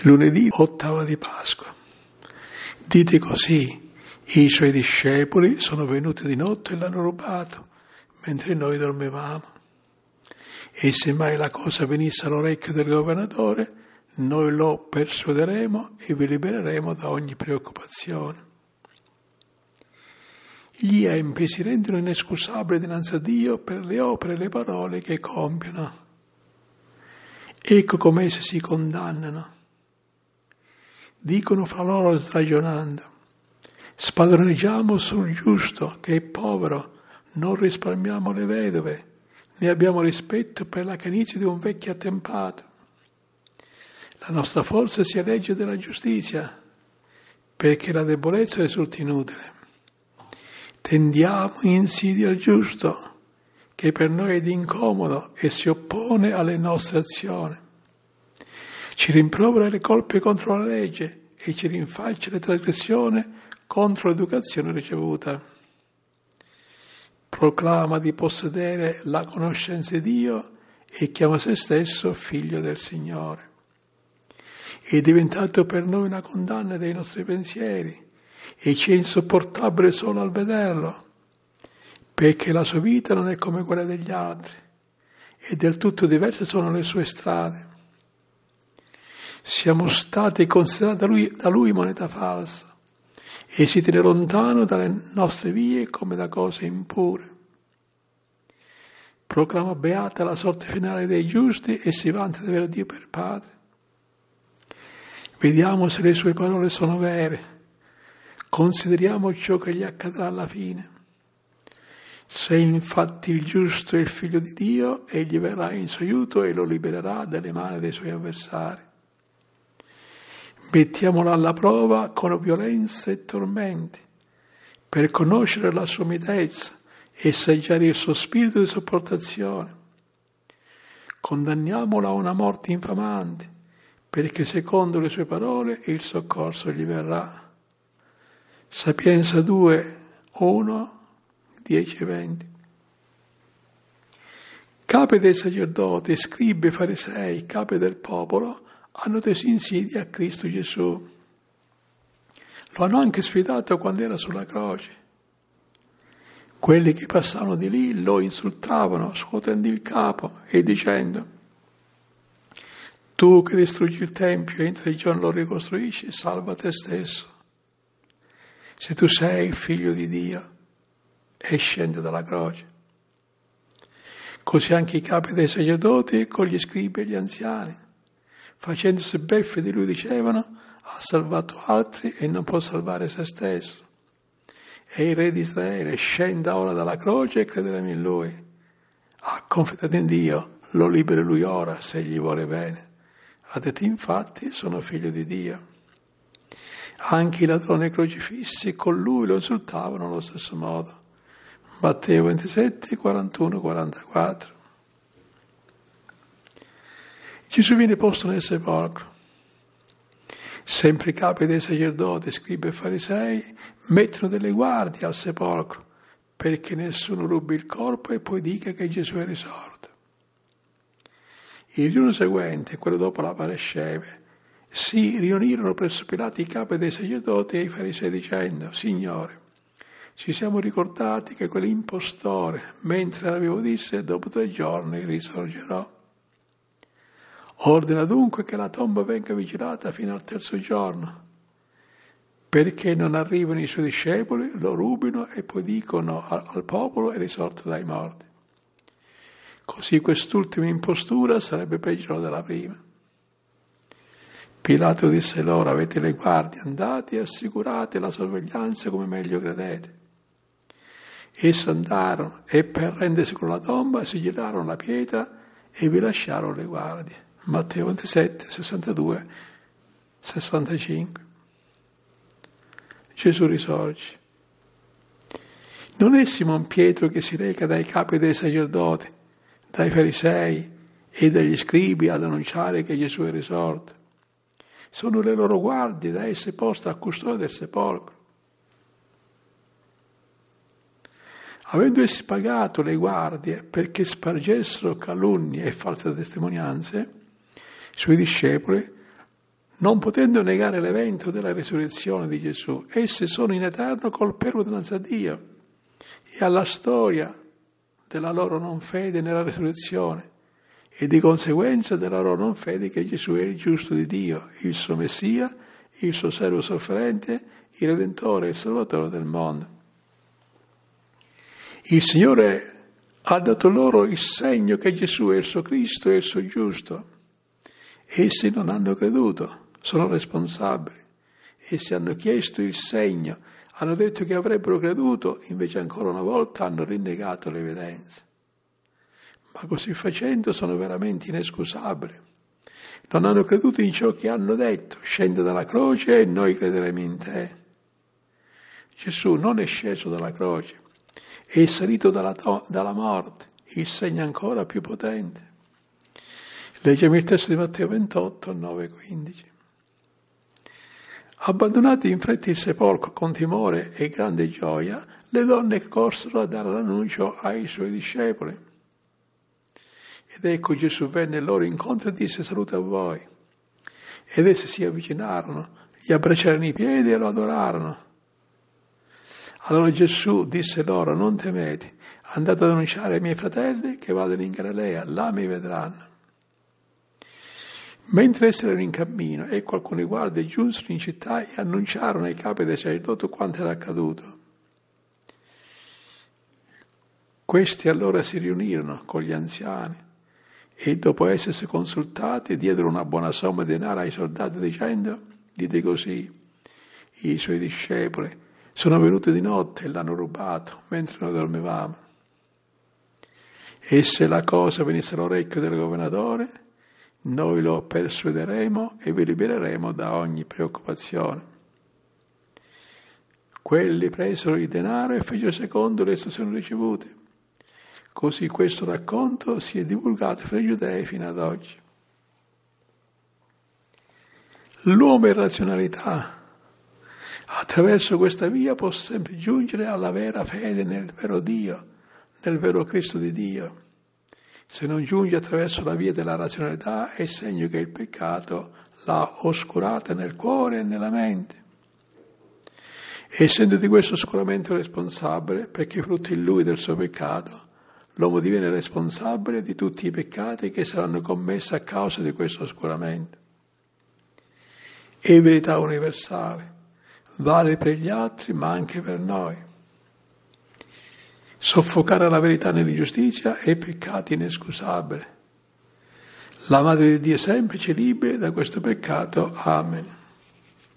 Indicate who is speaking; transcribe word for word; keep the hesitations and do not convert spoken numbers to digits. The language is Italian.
Speaker 1: Lunedì, ottava di Pasqua. Dite così, i suoi discepoli sono venuti di notte e l'hanno rubato, mentre noi dormivamo. E se mai la cosa venisse all'orecchio del governatore, noi lo persuaderemo e vi libereremo da ogni preoccupazione. Gli empi si rendono inescusabili dinanzi a Dio per le opere e le parole che compiono. Ecco come essi si condannano. Dicono fra loro ragionando: spadroneggiamo sul giusto che è povero, non risparmiamo le vedove, né abbiamo rispetto per la canice di un vecchio attempato. La nostra forza si elegge della giustizia, perché la debolezza risulta inutile. Tendiamo insidia al giusto, che per noi è di incomodo e si oppone alle nostre azioni. Ci rimprovera le colpe contro la legge e ci rinfaccia le trasgressioni contro l'educazione ricevuta. Proclama di possedere la conoscenza di Dio e chiama se stesso figlio del Signore. È diventato per noi una condanna dei nostri pensieri e ci è insopportabile solo al vederlo, perché la sua vita non è come quella degli altri e del tutto diverse sono le sue strade. Siamo stati considerati da lui, da lui moneta falsa e si tiene lontano dalle nostre vie come da cose impure. Proclama beata la sorte finale dei giusti e si vanta di avere Dio per padre. Vediamo se le sue parole sono vere. Consideriamo ciò che gli accadrà alla fine. Se infatti il giusto è il figlio di Dio, egli verrà in suo aiuto e lo libererà dalle mani dei suoi avversari. Mettiamola alla prova con violenza e tormenti, per conoscere la sua mitezza e assaggiare il suo spirito di sopportazione. Condanniamola a una morte infamante, perché secondo le sue parole il soccorso gli verrà. Sapienza due, uno, dieci e venti. Capi dei sacerdoti, scribi e farisei, capi del popolo, hanno teso insidia a Cristo Gesù. Lo hanno anche sfidato quando era sulla croce. Quelli che passavano di lì lo insultavano, scuotendo il capo e dicendo: tu che distruggi il Tempio e in tre giorni lo ricostruisci, salva te stesso. Se tu sei il figlio di Dio, e scende dalla croce. Così anche i capi dei sacerdoti con gli scribi e gli anziani, facendosi beffe di lui, dicevano: ha salvato altri e non può salvare se stesso. E il re di Israele scenda ora dalla croce e crederemo in lui. Ha confidato in Dio, lo liberi lui ora se gli vuole bene. Ha detto: infatti sono figlio di Dio. Anche i ladroni crocifissi con lui lo insultavano allo stesso modo. Matteo ventisette, quarantuno, quarantaquattro. Gesù viene posto nel sepolcro. Sempre i capi dei sacerdoti, scribi e farisei mettono delle guardie al sepolcro perché nessuno rubi il corpo e poi dica che Gesù è risorto. Il giorno seguente, quello dopo la Paresceve, si riunirono presso Pilato i capi dei sacerdoti e i farisei dicendo: Signore, ci siamo ricordati che quell'impostore, mentre era vivo, disse: dopo tre giorni risorgerò. Ordina dunque che la tomba venga vigilata fino al terzo giorno, perché non arrivino i suoi discepoli, lo rubino e poi dicono al, al popolo: è risorto dai morti. Così quest'ultima impostura sarebbe peggiore della prima. Pilato disse loro: avete le guardie, andate e assicurate la sorveglianza come meglio credete. Essi andarono e per rendersi con la tomba sigillarono la pietra e vi lasciarono le guardie. Matteo ventisette, sessantadue, sessantacinque. Gesù risorge. Non è Simon Pietro che si reca dai capi dei sacerdoti, dai farisei e dagli scribi ad annunciare che Gesù è risorto. Sono le loro guardie da essere poste a custode del sepolcro. Avendo essi pagato le guardie perché spargessero calunnie e false testimonianze, i suoi discepoli non potendo negare l'evento della risurrezione di Gesù. Esse sono in eterno colpevoli dinanzi a Dio e alla storia della loro non fede nella risurrezione e di conseguenza della loro non fede che Gesù è il giusto di Dio, il suo Messia, il suo servo sofferente, il Redentore e il Salvatore del mondo. Il Signore ha dato loro il segno che Gesù è il suo Cristo e il suo giusto. Essi non hanno creduto, sono responsabili. Essi hanno chiesto il segno, hanno detto che avrebbero creduto, invece ancora una volta hanno rinnegato le evidenze. Ma così facendo sono veramente inescusabili. Non hanno creduto in ciò che hanno detto, scende dalla croce e noi crederemo in te. Gesù non è sceso dalla croce, è salito dalla, to- dalla morte, il segno ancora più potente. Leggiamo il testo di Matteo ventotto, nove quindici. Abbandonati in fretta il sepolcro con timore e grande gioia, le donne corsero a dare l'annuncio ai suoi discepoli. Ed ecco Gesù venne loro incontro e disse: salute a voi. Ed essi si avvicinarono, gli abbracciarono i piedi e lo adorarono. Allora Gesù disse loro: non temete, andate ad annunciare ai miei fratelli che vadano in Galilea, là mi vedranno. Mentre essi erano in cammino, ecco alcuni guardie giunsero in città e annunciarono ai capi dei sacerdoti quanto era accaduto. Questi allora si riunirono con gli anziani e dopo essersi consultati diedero una buona somma di denaro ai soldati dicendo: dite così, i suoi discepoli sono venuti di notte e l'hanno rubato mentre noi dormivamo. E se la cosa venisse all'orecchio del governatore, noi lo persuaderemo e vi libereremo da ogni preoccupazione. Quelli presero il denaro e fecero secondo le istruzioni ricevute. Così questo racconto si è divulgato fra i giudei fino ad oggi. L'uomo in razionalità attraverso questa via può sempre giungere alla vera fede nel vero Dio, nel vero Cristo di Dio. Se non giunge attraverso la via della razionalità è segno che il peccato l'ha oscurata nel cuore e nella mente. Essendo di questo oscuramento responsabile, perché frutti in lui del suo peccato, l'uomo diviene responsabile di tutti i peccati che saranno commessi a causa di questo oscuramento. È verità universale, vale per gli altri ma anche per noi. Soffocare la verità nell'ingiustizia è peccato inescusabile. La Madre di Dio sempre ci liberi da questo peccato. Amen.